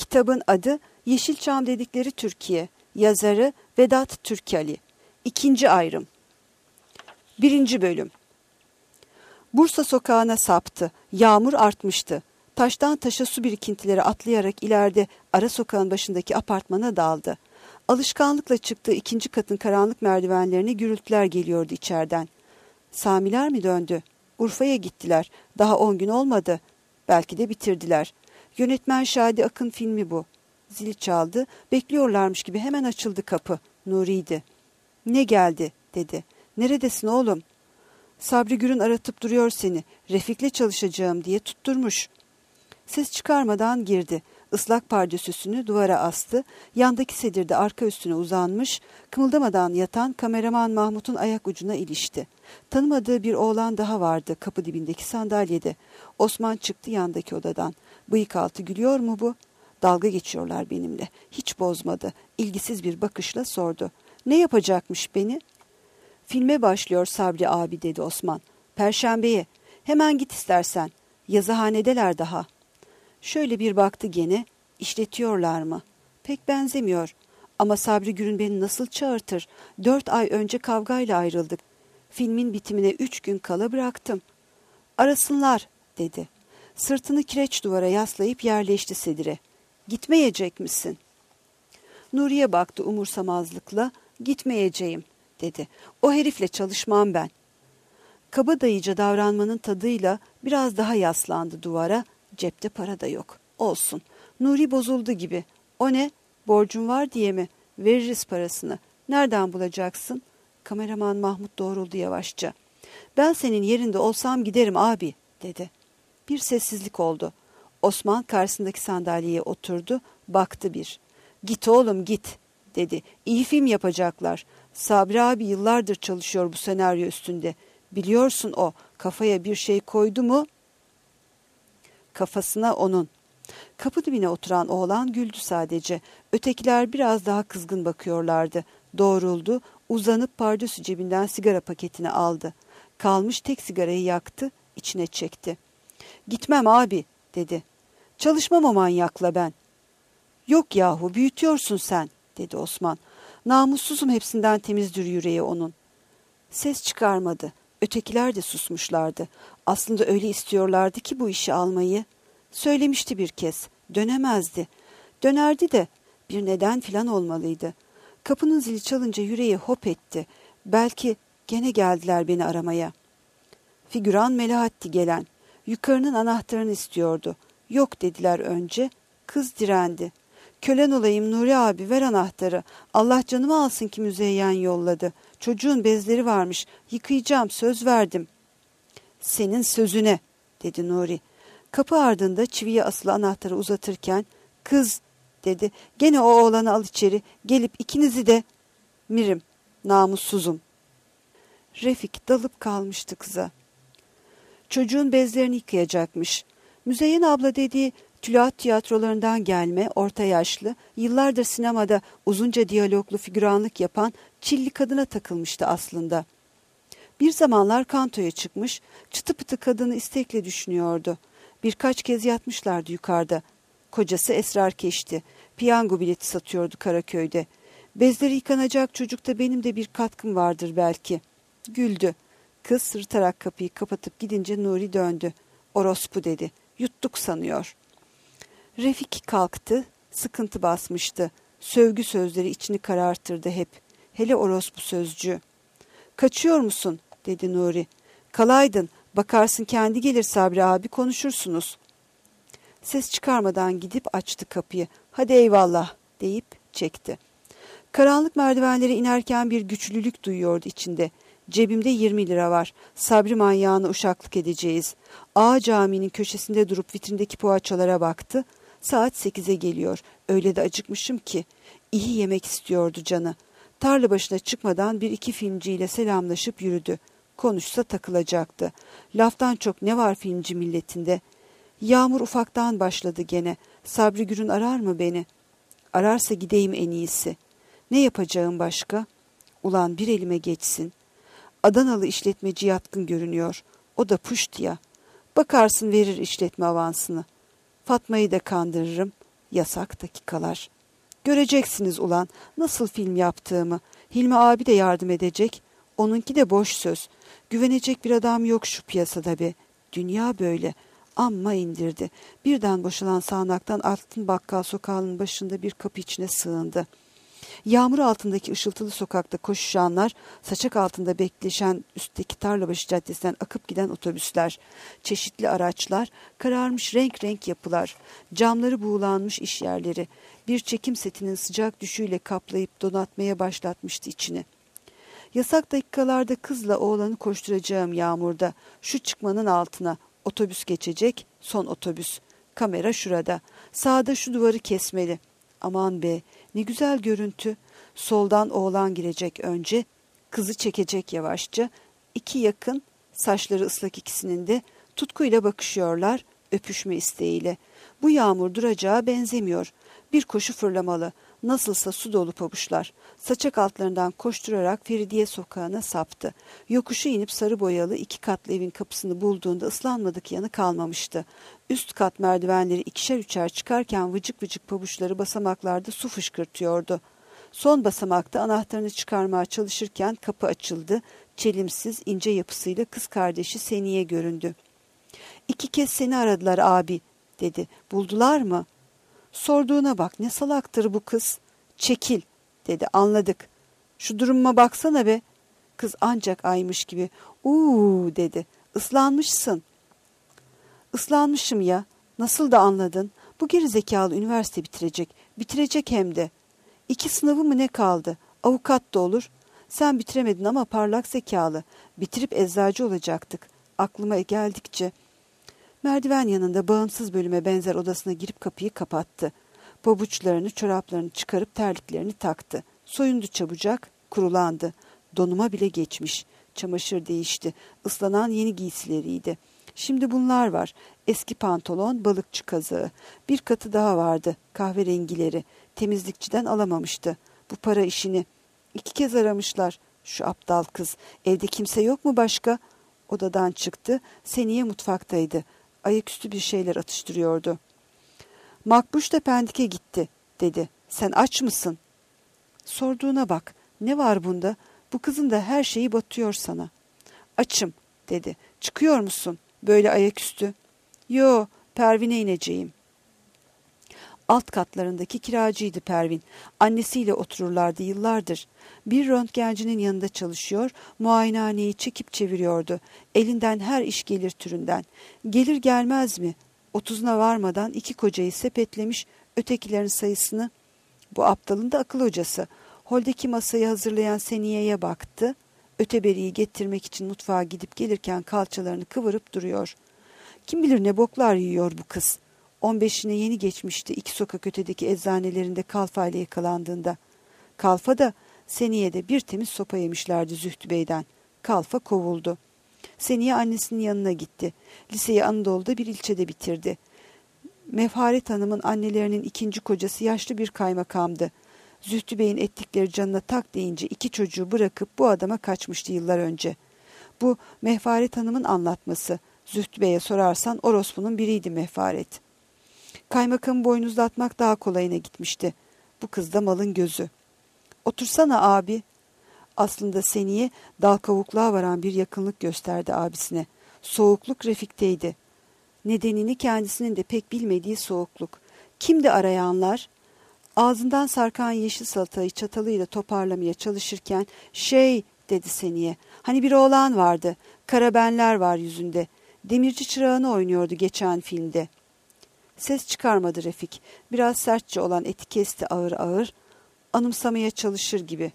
Kitabın adı Yeşilçam Dedikleri Türkiye. Yazarı Vedat Türkali. 2. ayrım. 1. bölüm. Bursa sokağına saptı. Yağmur artmıştı. Taştan taşa su birikintileri atlayarak ileride ara sokağın başındaki apartmana daldı. Alışkanlıkla çıktığı 2. katın karanlık merdivenlerine gürültüler geliyordu içeriden. Samiler mi döndü? Urfa'ya gittiler. Daha 10 gün olmadı. Belki de bitirdiler. Yönetmen Şadi Akın filmi bu. Zil çaldı. Bekliyorlarmış gibi hemen açıldı kapı. Nuri'ydi. "Ne geldi?" dedi. "Neredesin oğlum?" "Sabri Gür'ün aratıp duruyor seni. Refik'le çalışacağım diye tutturmuş." Ses çıkarmadan girdi. Islak pardösüsünü duvara astı. Yandaki sedirde arka üstüne uzanmış, kımıldamadan yatan kameraman Mahmut'un ayak ucuna ilişti. Tanımadığı bir oğlan daha vardı kapı dibindeki sandalyede. Osman çıktı yandaki odadan. "Bıyık altı gülüyor mu bu?" "Dalga geçiyorlar benimle." Hiç bozmadı. İlgisiz bir bakışla sordu. "Ne yapacakmış beni?" "Filme başlıyor Sabri abi," dedi Osman. "Perşembeye. Hemen git istersen. Yazıhanedeler daha." Şöyle bir baktı gene. "İşletiyorlar mı?" "Pek benzemiyor. Ama Sabri Gür'ün beni nasıl çağırtır? 4 ay önce kavgayla ayrıldık. Filmin bitimine 3 gün kala bıraktım." "Arasınlar," dedi. Sırtını kireç duvara yaslayıp yerleşti sedire. "Gitmeyecek misin?" Nuriye baktı umursamazlıkla. "Gitmeyeceğim," dedi. "O herifle çalışmam ben." Kabadayıca davranmanın tadıyla biraz daha yaslandı duvara. Cepte para da yok. Olsun. Nuri bozuldu gibi. "O ne? Borcun var diye mi? Veririz parasını. Nereden bulacaksın?" Kameraman Mahmut doğruldu yavaşça. "Ben senin yerinde olsam giderim abi," dedi. Bir sessizlik oldu. Osman karşısındaki sandalyeye oturdu. Baktı bir. "Git oğlum git," dedi. "İyi film yapacaklar. Sabri abi yıllardır çalışıyor bu senaryo üstünde. Biliyorsun o kafaya bir şey koydu mu?" Kafasına onun. Kapı dibine oturan oğlan güldü sadece. Ötekiler biraz daha kızgın bakıyorlardı. Doğruldu, uzanıp pardösü cebinden sigara paketini aldı. Kalmış tek sigarayı yaktı, içine çekti. "Gitmem abi," dedi. "Çalışmam o manyakla ben." "Yok yahu, büyütüyorsun sen," dedi Osman. "Namussuzum hepsinden temizdir yüreği onun." Ses çıkarmadı. Ötekiler de susmuşlardı. Aslında öyle istiyorlardı ki bu işi almayı. Söylemişti bir kez. Dönemezdi. Dönerdi de bir neden filan olmalıydı. Kapının zili çalınca yüreği hop etti. Belki gene geldiler beni aramaya. Figüran Melahatti gelen. Yukarının anahtarını istiyordu. "Yok," dediler önce. Kız direndi. "Kölen olayım Nuri abi, ver anahtarı. Allah canımı alsın ki Müzeyyen yolladı. Çocuğun bezleri varmış. Yıkayacağım, söz verdim." "Senin sözüne," dedi Nuri. Kapı ardında çiviye asılı anahtarı uzatırken "Kız," dedi. "Gene o oğlanı al içeri. Gelip ikinizi de..." "Mirim, namussuzum." Refik dalıp kalmıştı kıza. Çocuğun bezlerini yıkayacakmış. Müzeyyen abla dediği tülahat tiyatrolarından gelme, orta yaşlı, yıllardır sinemada uzunca diyaloglu figüranlık yapan Çilli kadına takılmıştı aslında. Bir zamanlar kantoya çıkmış, çıtı pıtı kadını istekle düşünüyordu. Birkaç kez yatmışlardı yukarıda. Kocası esrarkeşti. Piyango bileti satıyordu Karaköy'de. "Bezleri yıkanacak çocukta benim de bir katkım vardır belki." Güldü. Kız sırıtarak kapıyı kapatıp gidince Nuri döndü. "Orospu," dedi. "Yuttuk sanıyor." Refik kalktı. Sıkıntı basmıştı. Sövgü sözleri içini karartırdı hep. Hele orospu sözcüğü. "Kaçıyor musun?" dedi Nuri. "Kalaydın. Bakarsın kendi gelir Sabri abi, konuşursunuz." Ses çıkarmadan gidip açtı kapıyı. "Hadi eyvallah," deyip çekti. Karanlık merdivenlere inerken bir güçlülük duyuyordu içinde. "Cebimde 20 lira var. Sabri manyağına uşaklık edeceğiz." Ağa caminin köşesinde durup vitrindeki poğaçalara baktı. Saat 8'e geliyor. Öyle de acıkmışım ki. İyi yemek istiyordu canı. Tarla başına çıkmadan bir iki filmciyle selamlaşıp yürüdü. Konuşsa takılacaktı. Laftan çok ne var filmci milletinde? Yağmur ufaktan başladı gene. Sabri Gür'ün arar mı beni? Ararsa gideyim en iyisi. Ne yapacağım başka? Ulan bir elime geçsin. Adanalı işletmeci yatkın görünüyor. O da puşt ya. Bakarsın verir işletme avansını. Fatma'yı da kandırırım. Yasak dakikalar. Göreceksiniz ulan nasıl film yaptığımı. Hilmi abi de yardım edecek. Onunki de boş söz. Güvenecek bir adam yok şu piyasada be. Dünya böyle. Amma indirdi. Birden boşalan sağanaktan Altın Bakkal sokağının başında bir kapı içine sığındı. Yağmur altındaki ışıltılı sokakta koşuşanlar, saçak altında bekleşen üstteki Tarlabaşı Caddesi'nden akıp giden otobüsler, çeşitli araçlar, kararmış renk renk yapılar, camları buğulanmış iş yerleri, bir çekim setinin sıcak düşüyle kaplayıp donatmaya başlatmıştı içini. Yasak dakikalarda kızla oğlanı koşturacağım yağmurda, şu çıkmanın altına, otobüs geçecek, son otobüs. Kamera şurada, sağda şu duvarı kesmeli. Aman be, ne güzel görüntü. Soldan oğlan girecek önce, kızı çekecek yavaşça. İki yakın, saçları ıslak ikisinin de tutkuyla bakışıyorlar, öpüşme isteğiyle. Bu yağmur duracağı benzemiyor. Bir koşu fırlamalı. Nasılsa su dolu pabuçlar. Saçak altlarından koşturarak Feridiye sokağına saptı. Yokuşu inip sarı boyalı 2 katlı evin kapısını bulduğunda ıslanmadık yanı kalmamıştı. Üst kat merdivenleri 2'şer 3'er çıkarken vıcık vıcık pabuçları basamaklarda su fışkırtıyordu. Son basamakta anahtarını çıkarmaya çalışırken kapı açıldı. Çelimsiz, ince yapısıyla kız kardeşi Seniye göründü. 2 kez seni aradılar abi, dedi. Buldular mı? Sorduğuna bak, ne salaktır bu kız. Çekil, dedi. Anladık. Şu durumuma baksana be. Kız ancak aymış gibi. Dedi. Islanmışsın. Islanmışım ya. Nasıl da anladın? Bu gerizekalı üniversite bitirecek. Bitirecek hem de. 2 sınavı mı ne kaldı? Avukat da olur. Sen bitiremedin ama parlak zekalı. Bitirip eczacı olacaktık. Aklıma geldikçe. Merdiven yanında bağımsız bölüme benzer odasına girip kapıyı kapattı. Pabuçlarını, çoraplarını çıkarıp terliklerini taktı. Soyundu çabucak, kurulandı. Donuma bile geçmiş. Çamaşır değişti. Islanan yeni giysileriydi. Şimdi bunlar var. Eski pantolon, balıkçı kazığı. Bir katı daha vardı. Kahverengileri. Temizlikçiden alamamıştı. Bu para işini. 2 kez aramışlar. Şu aptal kız. Evde kimse yok mu başka? Odadan çıktı. Seniye mutfaktaydı. Ayaküstü bir şeyler atıştırıyordu. Makbuş da Pendik'e gitti, dedi. Sen aç mısın? Sorduğuna bak. Ne var bunda? Bu kızın da her şeyi batıyor sana. Açım, dedi. Çıkıyor musun? Böyle ayaküstü. Yo, Pervin'e ineceğim. Alt katlarındaki kiracıydı Pervin. Annesiyle otururlardı yıllardır. Bir röntgencinin yanında çalışıyor, muayenehaneyi çekip çeviriyordu. Elinden her iş gelir türünden. Gelir gelmez mi? 30'una varmadan 2 kocayı sepetlemiş, ötekilerin sayısını. Bu aptalın da akıl hocası. Holdeki masayı hazırlayan Seniye'ye baktı. Öteberiyi getirmek için mutfağa gidip gelirken kalçalarını kıvırıp duruyor. Kim bilir ne boklar yiyor bu kız. 15'ine yeni geçmişti 2 sokak ötedeki eczanelerinde Kalfa ile yakalandığında. Kalfa da Seniye'de bir temiz sopa yemişlerdi Zühtü Bey'den. Kalfa kovuldu. Seniye annesinin yanına gitti. Liseyi Anadolu'da bir ilçede bitirdi. Mefharet Hanım'ın annelerinin 2. kocası yaşlı bir kaymakamdı. Zühtü Bey'in ettikleri canına tak deyince 2 çocuğu bırakıp bu adama kaçmıştı yıllar önce. Bu Mefharet Hanım'ın anlatması. Zühtü Bey'e sorarsan orospunun biriydi Mefharet. Kaymakamı boynuzlatmak daha kolayına gitmişti. Bu kız da malın gözü. Otursana abi. Aslında Seniye dal kavukluğa varan bir yakınlık gösterdi abisine. Soğukluk Refik'teydi. Nedenini kendisinin de pek bilmediği soğukluk. Kimdi arayanlar? Ağzından sarkan yeşil salatayı çatalıyla toparlamaya çalışırken dedi Seniye. Hani bir oğlan vardı. Karabenler var yüzünde. Demirci çırağını oynuyordu geçen filmde. Ses çıkarmadı Refik. Biraz sertçe olan eti kesti ağır ağır. Anımsamaya çalışır gibi.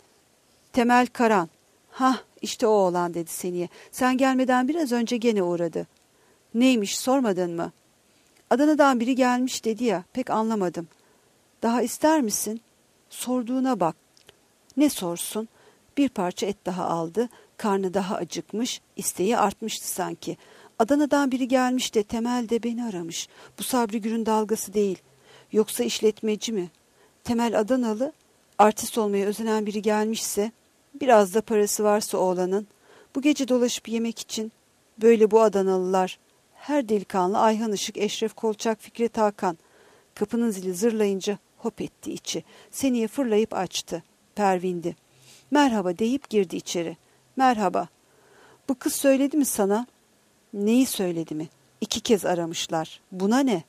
Temel Karan. Hah işte o oğlan, dedi Seniye. Sen gelmeden biraz önce gene uğradı. Neymiş, sormadın mı? Adana'dan biri gelmiş dedi ya, pek anlamadım. Daha ister misin? Sorduğuna bak. Ne sorsun? Bir parça et daha aldı. Karnı daha acıkmış. İsteği artmıştı sanki. Adana'dan biri gelmiş de Temel de beni aramış. Bu Sabri Gür'ün dalgası değil. Yoksa işletmeci mi? Temel Adanalı. Artist olmaya özenen biri gelmişse, biraz da parası varsa oğlanın, bu gece dolaşıp yemek için, böyle bu Adanalılar, her delikanlı Ayhan Işık, Eşref Kolçak, Fikret Hakan, Kapının zili zırlayınca hop etti içi. Seniye fırlayıp açtı. Pervin'di. Merhaba deyip girdi içeri. Merhaba. Bu kız söyledi mi sana? Neyi söyledi mi? 2 kez aramışlar. Buna ne?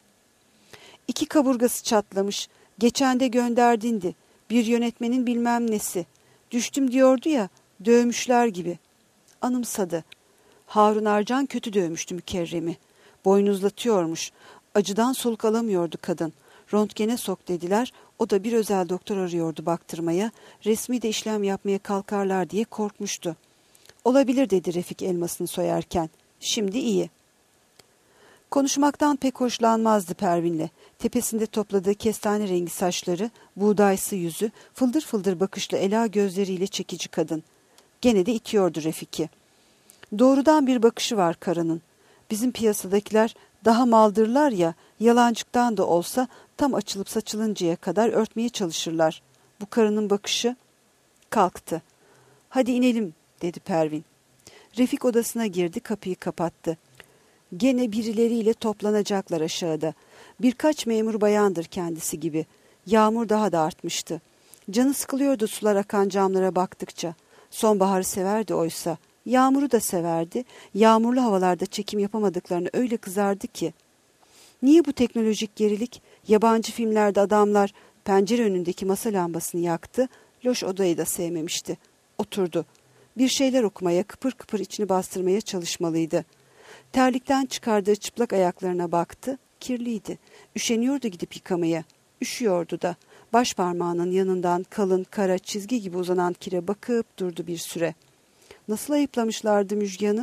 2 kaburgası çatlamış. Geçen de gönderdindi. Bir yönetmenin bilmem nesi. Düştüm diyordu ya, dövmüşler gibi. Anımsadı. Harun Arcan kötü dövmüştü Mükerrem'i. Boynuzlatıyormuş. Acıdan soluk alamıyordu kadın. Röntgene sok dediler. O da bir özel doktor arıyordu baktırmaya. Resmi de işlem yapmaya kalkarlar diye korkmuştu. Olabilir dedi Refik elmasını soyarken. Şimdi iyi. Konuşmaktan pek hoşlanmazdı Pervin'le. Tepesinde topladığı kestane rengi saçları, buğdaysı yüzü, fıldır fıldır bakışlı ela gözleriyle çekici kadın. Gene de itiyordu Refik'i. Doğrudan bir bakışı var karının. Bizim piyasadakiler daha maldırlar ya, yalancıktan da olsa tam açılıp saçılıncaya kadar örtmeye çalışırlar. Bu karının bakışı kalktı. Hadi inelim dedi Pervin. Refik odasına girdi, kapıyı kapattı. Gene birileriyle toplanacaklar aşağıda. Birkaç memur bayandır kendisi gibi. Yağmur daha da artmıştı. Canı sıkılıyordu sular akan camlara baktıkça. Sonbaharı severdi oysa. Yağmuru da severdi. Yağmurlu havalarda çekim yapamadıklarını öyle kızardı ki. Niye bu teknolojik gerilik? Yabancı filmlerde adamlar pencere önündeki masa lambasını yaktı. Loş odayı da sevmemişti. Oturdu. Bir şeyler okumaya, kıpır kıpır içini bastırmaya çalışmalıydı. Terlikten çıkardığı çıplak ayaklarına baktı. Kirliydi. Üşeniyordu gidip yıkamaya. Üşüyordu da. Baş parmağının yanından kalın, kara, çizgi gibi uzanan kire bakıp durdu bir süre. Nasıl ayıplamışlardı Müjgan'ı?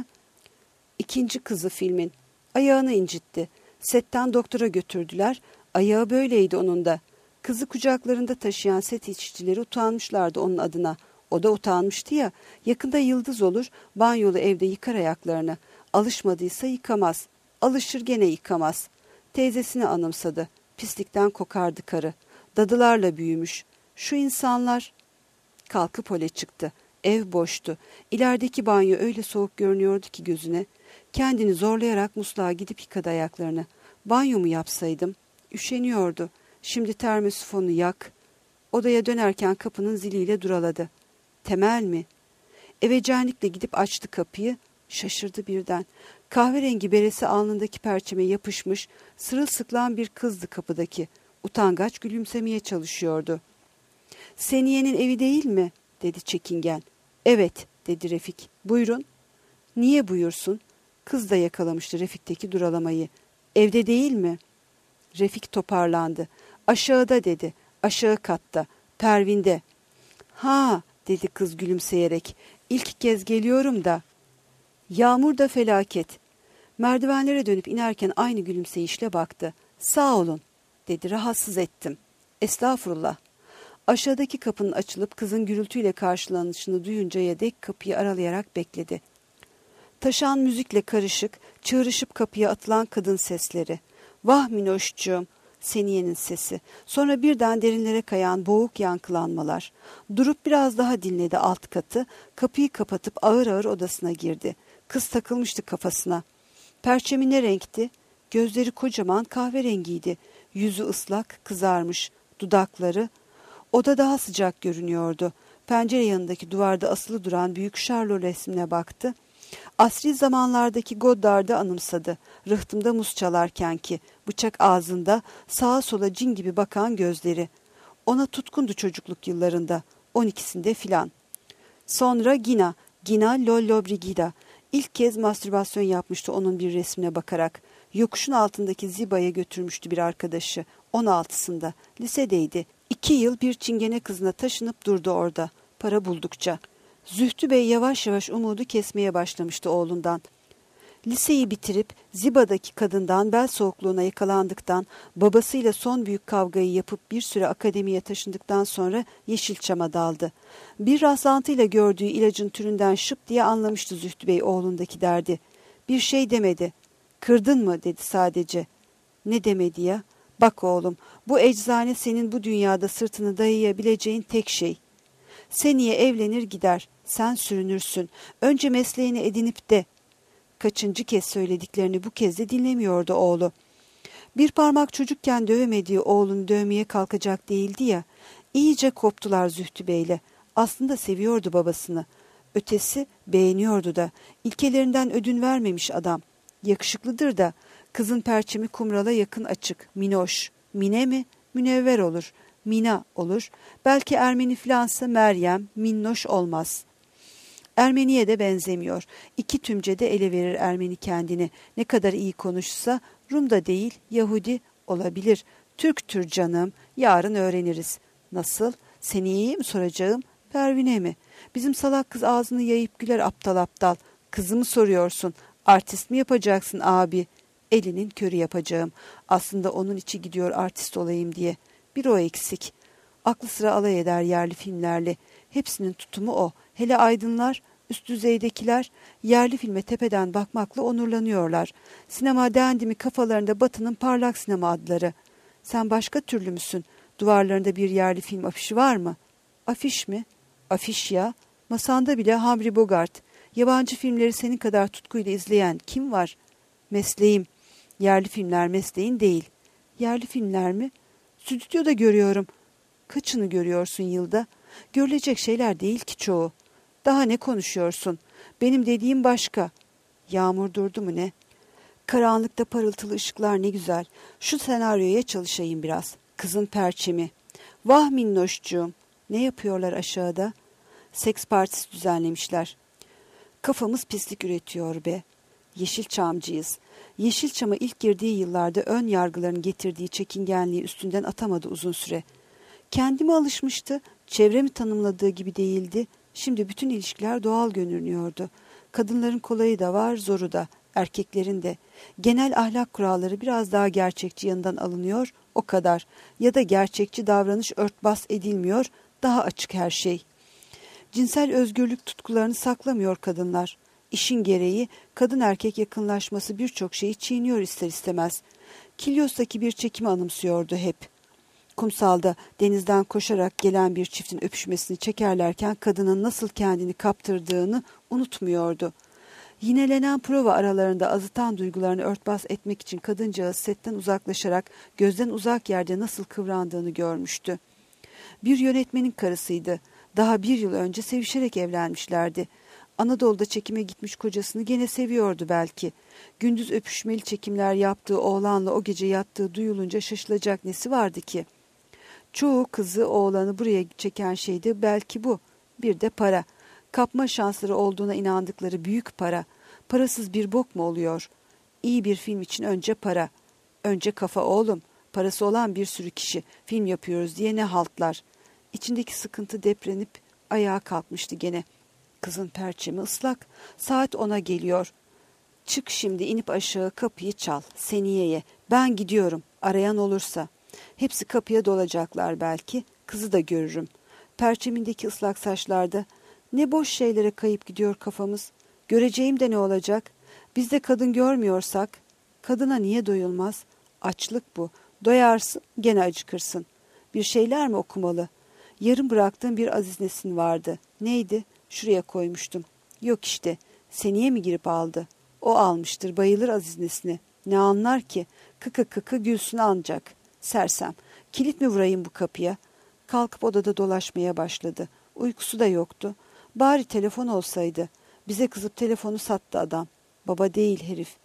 2. kızı filmin. Ayağını incitti. Setten doktora götürdüler. Ayağı böyleydi onun da. Kızı kucaklarında taşıyan set işçileri utanmışlardı onun adına. O da utanmıştı ya. Yakında yıldız olur, banyolu evde yıkar ayaklarını. Alışmadıysa yıkamaz. Alışır gene yıkamaz. Teyzesini anımsadı. Pislikten kokardı karı. Dadılarla büyümüş. Şu insanlar... Kalkıp hole çıktı. Ev boştu. İlerideki banyo öyle soğuk görünüyordu ki gözüne. Kendini zorlayarak musluğa gidip yıkadı ayaklarını. Banyo mu yapsaydım? Üşeniyordu. Şimdi termosifonu yak. Odaya dönerken kapının ziliyle duraladı. Temel mi? Evecenlikle gidip açtı kapıyı. Şaşırdı birden. Kahverengi beresi alnındaki perçeme yapışmış, sırılsıklam bir kızdı kapıdaki. Utangaç gülümsemeye çalışıyordu. Seniye'nin evi değil mi? Dedi çekingen. Evet, dedi Refik. Buyurun. Niye buyursun? Kız da yakalamıştı Refik'teki duralamayı. Evde değil mi? Refik toparlandı. Aşağıda dedi. Aşağı katta. Pervin'de. Ha, dedi kız gülümseyerek. İlk kez geliyorum da. Yağmur da felaket. Merdivenlere dönüp inerken aynı gülümseyişle baktı. Sağ olun, dedi. Rahatsız ettim. Estağfurullah. Aşağıdaki kapının açılıp kızın gürültüyle karşılanışını duyuncaya dek kapıyı aralayarak bekledi. Taşan müzikle karışık, çığırışıp kapıya atılan kadın sesleri. Vah Minoşcuğum, Seniye'nin sesi. Sonra birden derinlere kayan boğuk yankılanmalar. Durup biraz daha dinledi alt katı, kapıyı kapatıp ağır ağır odasına girdi. Kız takılmıştı kafasına. Perçemi ne renkti? Gözleri kocaman kahverengiydi. Yüzü ıslak, kızarmış. Dudakları. Oda daha sıcak görünüyordu. Pencere yanındaki duvarda asılı duran büyük şarlo resmine baktı. Asri zamanlardaki Godard'ı anımsadı. Rıhtımda muz çalarken ki, bıçak ağzında, sağa sola cin gibi bakan gözleri. Ona tutkundu çocukluk yıllarında, 12'sinde filan. Sonra Gina Lollobrigida. İlk kez mastürbasyon yapmıştı onun bir resmine bakarak. Yokuşun altındaki Ziba'ya götürmüştü bir arkadaşı. 16'sında. Lisedeydi. 2 yıl bir çingene kızına taşınıp durdu orada. Para buldukça. Zühtü Bey yavaş yavaş umudu kesmeye başlamıştı oğlundan. Liseyi bitirip Ziba'daki kadından bel soğukluğuna yakalandıktan, babasıyla son büyük kavgayı yapıp bir süre akademiye taşındıktan sonra Yeşilçam'a daldı. Bir rastlantıyla gördüğü ilacın türünden şıp diye anlamıştı Zühtü Bey oğlundaki derdi. Bir şey demedi. Kırdın mı dedi sadece. Ne demedi ya? Bak oğlum, bu eczane senin bu dünyada sırtını dayayabileceğin tek şey. Seniye evlenir gider, sen sürünürsün. Önce mesleğini edinip de. Kaçıncı kez söylediklerini bu kez de dinlemiyordu oğlu. Bir parmak çocukken dövemediği oğlunu dövmeye kalkacak değildi ya. İyice koptular Zühtü Bey'le. Aslında seviyordu babasını. Ötesi beğeniyordu da. İlkelerinden ödün vermemiş adam. Yakışıklıdır da. Kızın perçemi kumrala yakın açık. Minoş. Mine mi? Münevver olur. Mina olur. Belki Ermeni filansa Meryem, minnoş olmaz. Ermeniye de benzemiyor. İki tümcede ele verir Ermeni kendini. Ne kadar iyi konuşsa Rum da değil, Yahudi olabilir. Türktür canım. Yarın öğreniriz. Nasıl? Seniye'ye mi soracağım? Pervin'e mi? Bizim salak kız ağzını yayıp güler aptal aptal. Kızımı soruyorsun. Artist mi yapacaksın abi? Elinin körü yapacağım. Aslında onun içi gidiyor artist olayım diye. Bir o eksik. Aklı sıra alay eder yerli filmlerle. Hepsinin tutumu o. Hele aydınlar, üst düzeydekiler yerli filme tepeden bakmakla onurlanıyorlar. Sinema dendi mi kafalarında Batı'nın parlak sinema adları. Sen başka türlü müsün? Duvarlarında bir yerli film afişi var mı? Afiş mi? Afiş ya. Masanda bile Humphrey Bogart. Yabancı filmleri senin kadar tutkuyla izleyen kim var? Mesleğim. Yerli filmler mesleğin değil. Yerli filmler mi? Stüdyoda görüyorum. Kaçını görüyorsun yılda? Görülecek şeyler değil ki çoğu. Daha ne konuşuyorsun? Benim dediğim başka. Yağmur durdu mu ne? Karanlıkta parıltılı ışıklar ne güzel. Şu senaryoya çalışayım biraz. Kızın perçemi. Vah minnoşcuğum. Ne yapıyorlar aşağıda? Seks partisi düzenlemişler. Kafamız pislik üretiyor be. Yeşilçamcıyız. Yeşilçam'a ilk girdiği yıllarda ön yargıların getirdiği çekingenliği üstünden atamadı uzun süre. Kendime alışmıştı, çevremi tanımladığı gibi değildi. Şimdi bütün ilişkiler doğal görünüyordu. Kadınların kolayı da var, zoru da, erkeklerin de. Genel ahlak kuralları biraz daha gerçekçi yanından alınıyor, o kadar. Ya da gerçekçi davranış örtbas edilmiyor, daha açık her şey. Cinsel özgürlük tutkularını saklamıyor kadınlar. İşin gereği kadın erkek yakınlaşması birçok şeyi çiğniyor ister istemez. Kilyos'taki bir çekimi anımsıyordu hep. Kumsalda denizden koşarak gelen bir çiftin öpüşmesini çekerlerken kadının nasıl kendini kaptırdığını unutmuyordu. Yinelenen prova aralarında azıtan duygularını örtbas etmek için kadıncağız setten uzaklaşarak gözden uzak yerde nasıl kıvrandığını görmüştü. Bir yönetmenin karısıydı. Daha 1 yıl önce sevişerek evlenmişlerdi. Anadolu'da çekime gitmiş kocasını gene seviyordu belki. Gündüz öpüşmeli çekimler yaptığı oğlanla o gece yattığı duyulunca şaşılacak nesi vardı ki? Çoğu kızı oğlanı buraya çeken şeydi belki bu. Bir de para. Kapma şansları olduğuna inandıkları büyük para. Parasız bir bok mu oluyor? İyi bir film için önce para. Önce kafa oğlum. Parası olan bir sürü kişi film yapıyoruz diye ne haltlar. İçindeki sıkıntı deprenip ayağa kalkmıştı gene. Kızın perçemi ıslak. Saat 10'a geliyor. Çık şimdi inip aşağı kapıyı çal. Seniye'ye. Ben gidiyorum. Arayan olursa. Hepsi kapıya dolacaklar belki. Kızı da görürüm. Perçemindeki ıslak saçlarda ne boş şeylere kayıp gidiyor kafamız. Göreceğim de ne olacak? Biz de kadın görmüyorsak. Kadına niye doyulmaz? Açlık bu. Doyarsın gene acıkırsın. Bir şeyler mi okumalı? Yarım bıraktığım bir Aziz Nesin vardı. Neydi? Şuraya koymuştum. Yok işte. Seniye mi girip aldı? O almıştır. Bayılır Aziz Nesin'e. Ne anlar ki? Kıkı kıkı gülsün ancak. Sersem. Kilit mi vurayım bu kapıya? Kalkıp odada dolaşmaya başladı. Uykusu da yoktu. Bari telefon olsaydı. Bize kızıp telefonu sattı adam. Baba değil herif.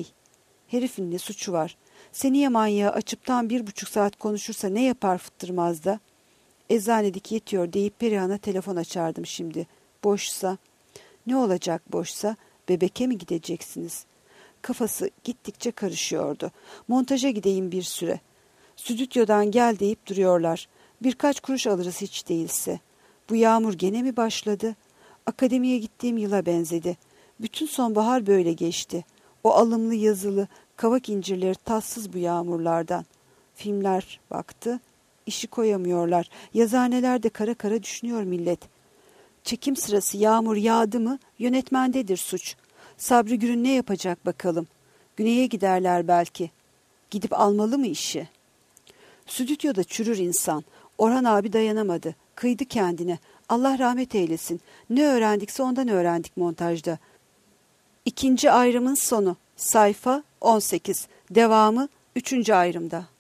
Herifin ne suçu var? Seniye manyağı açıp tam 1,5 saat konuşursa ne yapar fıttırmaz da? Eczanedeki yetiyor deyip Perihan'a telefon açardım şimdi. Boşsa? Ne olacak boşsa? Bebeke mi gideceksiniz? Kafası gittikçe karışıyordu. Montaja gideyim bir süre. Stüdyodan gel deyip duruyorlar. Birkaç kuruş alırız hiç değilse. Bu yağmur gene mi başladı? Akademiye gittiğim yıla benzedi. Bütün sonbahar böyle geçti. O alımlı yazılı kavak incirleri tatsız bu yağmurlardan. Filmler baktı. İşi koyamıyorlar. Yazıhanelerde kara kara düşünüyor millet. Çekim sırası yağmur yağdı mı yönetmendedir suç. Sabri Gürün ne yapacak bakalım. Güney'e giderler belki. Gidip almalı mı işi? Stüdyoda çürür insan. Orhan abi dayanamadı. Kıydı kendine. Allah rahmet eylesin. Ne öğrendikse ondan öğrendik montajda. 2. ayrımın sonu. Sayfa 18. Devamı 3. ayrımda.